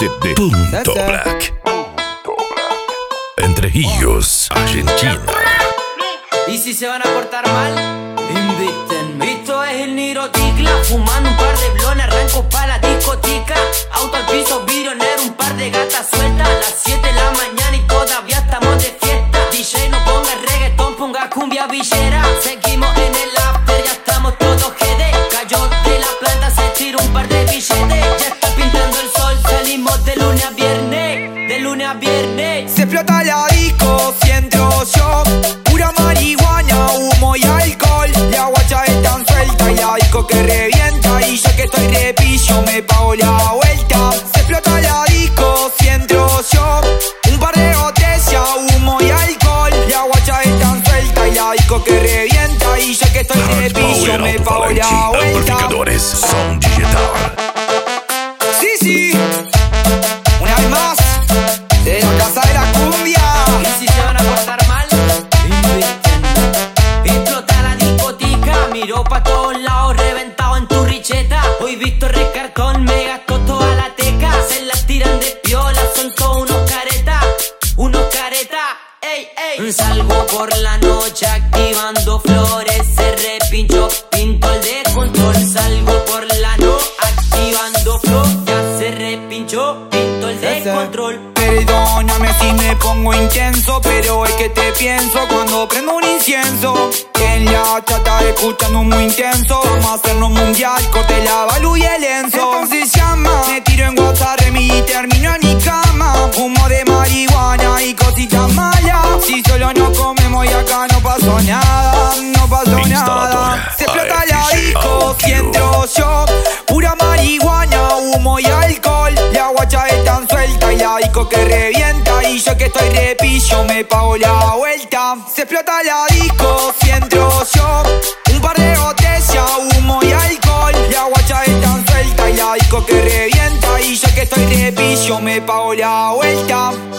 clase de Punto Black. Entre Ríos, Argentina. Y si se van a portar mal, invítenme. Esto es el Niroticla, fumando un par de blones, arranco pa' la discoteca. Auto al piso, vidrio negro, un par de gatas sueltas. A las 7 de la mañana y todavía estamos de fiesta. DJ no ponga reggaetón, ponga cumbia villera. Seguimos en el after, ya estamos todos GD. Cayó de la planta, se tiró un par de billetes. Ya está pintando el sol, salimos de lunes a viernes. De lunes a viernes. Se explota la disco, si entro yo. Pura marihuana, humo y alcohol. La guacha es tan suelta y la disco que revienta. Y yo que estoy repillo me pago la vuelta. Se explota la disco, si entro yo. Un par de botellas, humo y alcohol. La guacha es tan suelta y la disco que revienta. Y yo que estoy repillo me pago la vuelta. Amplificadores, son digital. Sí, una vez más, de la casa de la cumbia. Y si se van a portar mal, invítenme. Explota la discoteca, miro pa' todos lados, reventado en tu richeta. Hoy visto recartón, me gastó toda la teca. Se las tiran de piola, son todos unos caretas. Unos caretas, ey, ey. Salgo por la noche activando flores. Se repinchó, pinto el descontrol. Salgo por la noche activando flores. Ya se repinchó, pinto el descontrol. Perdóname si me pongo intenso, pero es que te pienso cuando prendo un incienso. En la chata escuchando un muy intenso. Vamos a hacernos mundial, corte la balu y el enzo. Entonces llama, me tiro en WhatsApp y termino en mi cama. Humo de marihuana y cositas malas. Si solo no comemos y acá no pasó nada, no pasó nada. Se explota la disco, si entro yo. Pura marihuana, humo y alcohol. La guacha es tan suelta y la disco que revienta. Y yo que estoy repillo me pago la vuelta. Se explota la disco, si entro yo. Un par de botellas, humo y alcohol. La guacha es tan suelta y la disco que revienta. Y yo que estoy repillo me pago la vuelta.